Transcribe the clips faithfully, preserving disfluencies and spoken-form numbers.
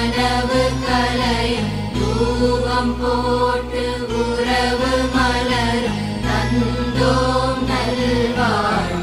கனவு கலையும் ரூபம் போட்டு உறவு மலரும் தந்தோம் நல்வாழ்வு.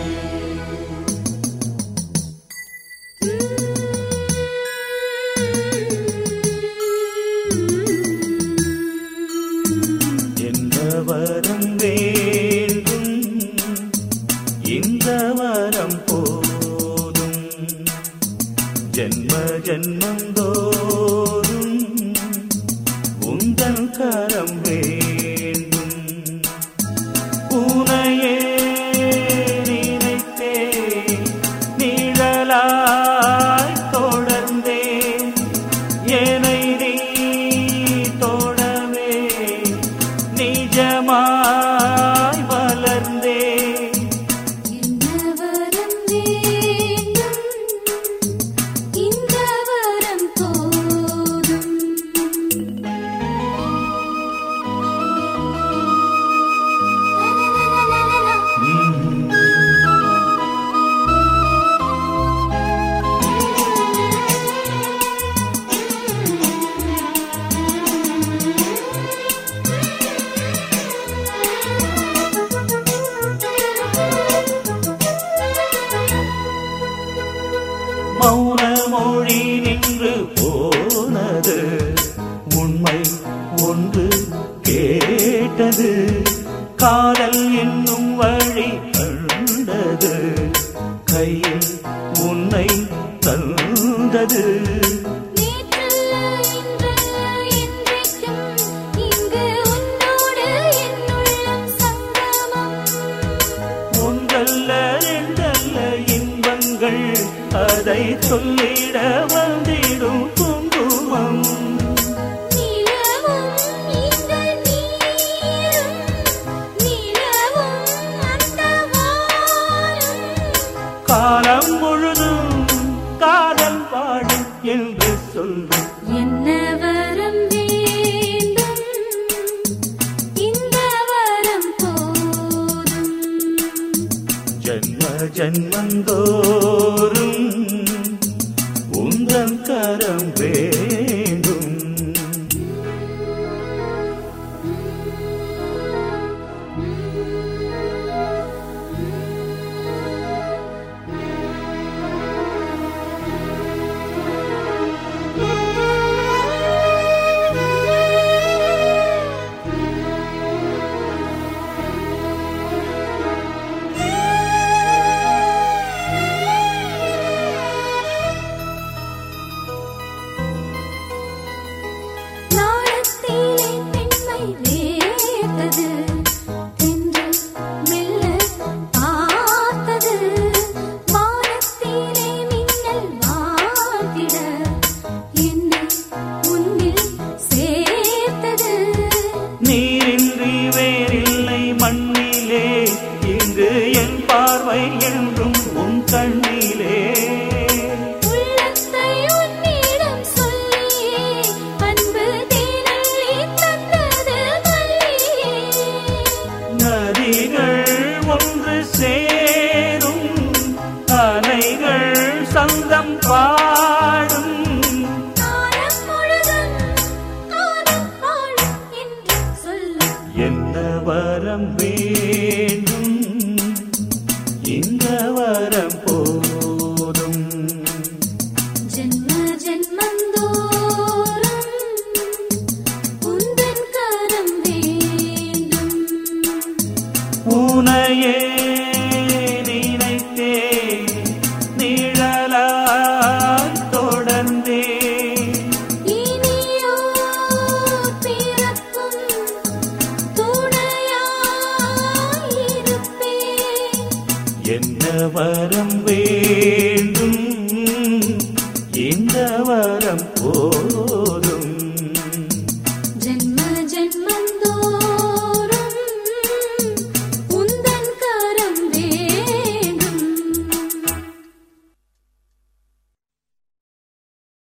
என்ன வரம் வேண்டும் இந்த வரம் போதும், ஜென்ம ஜென்மம் தோறும் உந்தன் கரம் வேண்டும். உனையே நினைத்தே நிழலாய் தொடர்ந்தேன், என்னை நீ தோழவே நிஜமாய் வளர்ந்தேன். என்ன வரம் வேண்டும் இந்த வரம் போதும். மௌன மொழி நின்று போனது, உண்மை ஒன்று கேட்டது, காதல் என்னும் வழி கண்டது, கையில் உன்னை தந்தது. நேற்றல்ல இன்றல்ல என்றைக்கும் இங்கு உன்னோடு என் உள்ளம் சங்கமம். ஒன்றல்ல ரெண்டல்ல இன்பங்கள் அதை சொல்லிட வந்திடும் குங்குமம். நிலவும் இந்த நீரும் நிலவும் அந்த வானம். காலம் முழுதும் காதல் வாழும் என்று சொல்லும். என்ன வரம் வேண்டும் இந்த வரம் போதும். ஜன்ம ஜன்மந்தோறும் உந்தன் கரம் வேண்டும். நாணத்திலே பெண்மை வேர்த்தது, தென்றல் மெல்ல பார்த்தது, வானத்திலே மின்னல் வாழ்த்திட என்னை உன்னில் சேர்த்தது. நீரின்றி வேறில்லை மண்ணிலே, இங்கு என் பார்வை என்றும் உன் கண்ணிலே. உள்ளத்தை உன்னிடம் சொல்லியே அன்பு தேனள்ளி தந்தது மல்லியே. நதிகள் ஒன்று சேரும், அலைகள் சந்தம் பாடும். காலம் முழுதும் காதல் வாழும் என்று சொல்லு. என்ன வரம் வேண்டும் இந்த வரம் போதும். ஜென்ம ஜென்மந்தோறும் உந்தன் கரம் வேண்டும். உனையே நினைத்தே நிழலாய் தொடர்ந்தேன், இனியோர் பிறப்பும் துணையாயிருப்பேன். என்ன வரம் வேண்டும் இந்த வரம் போ